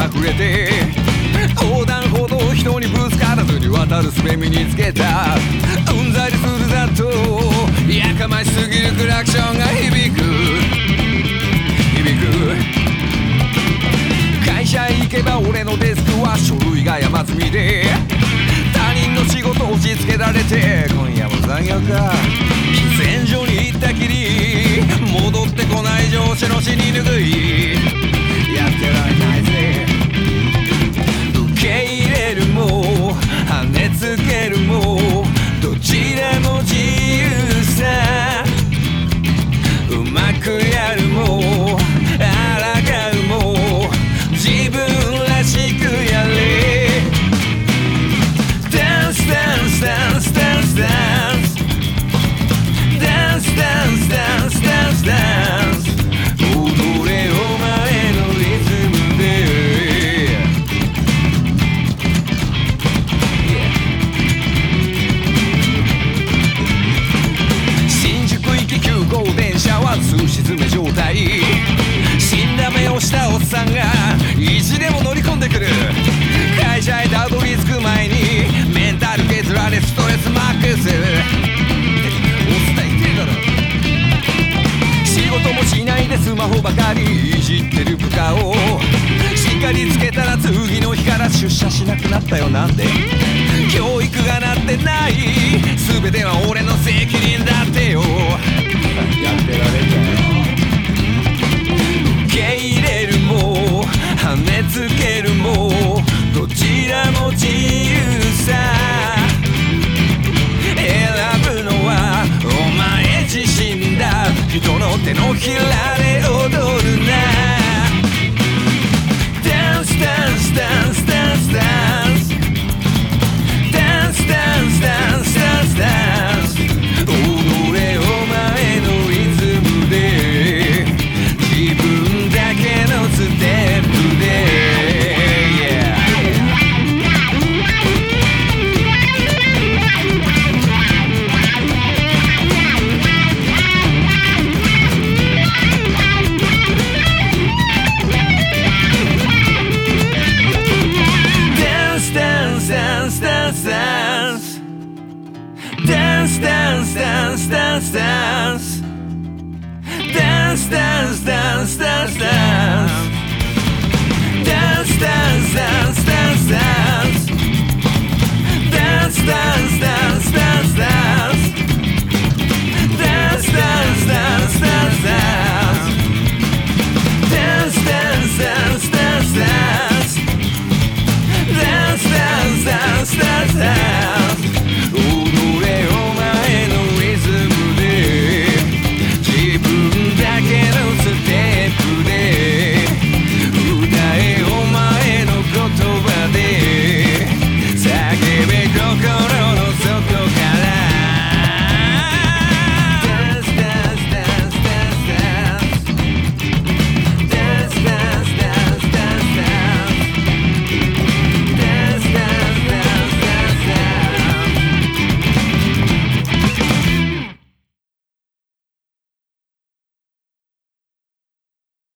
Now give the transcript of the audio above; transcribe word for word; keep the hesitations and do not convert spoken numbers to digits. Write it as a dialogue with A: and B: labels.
A: 隠れて横断歩道人にぶつからずに渡る術身につけたうんざりするざっとやかましすぎるクラクションが響く響く会社へ行けば俺のデスクは書類が山積みで他人の仕事を押し付けられて今夜も残業か喫煙所に行ったきり戻ってこない上司の死にぬぐいやってられないぜ受け入れるも跳ねつけるもどちらも自由さうまくやるもあらがうも自分らしくやれダンスダンスダンスダンスダンスダンスダンスダンスダンスダンス踊れお前のリズムで、yeah. 新宿行ききゅう号電車は通し詰め状態死んだ目をしたおっさんが意地でも乗り込んでくる会社へたどり着く前にメンタル削られストレスマックス仕事もしないでスマホばかりいじってる部下をしっかりつけたら次の日から出社しなくなったよなんで教育がなってない全ては俺の責任だってよやってられんだよ受け入れるも跳ねつけるもどちらも自由さ選ぶのはお前自身だ人の手のひらで踊るなダンスダンスダンスダンスダンスダンスダンスダンスダンスダンス踊れお前のリズムで自分だけのステップで、yeah.ダンスダンスダンスダンスダンスダンスダンスダンスダンスダンスダンスダンス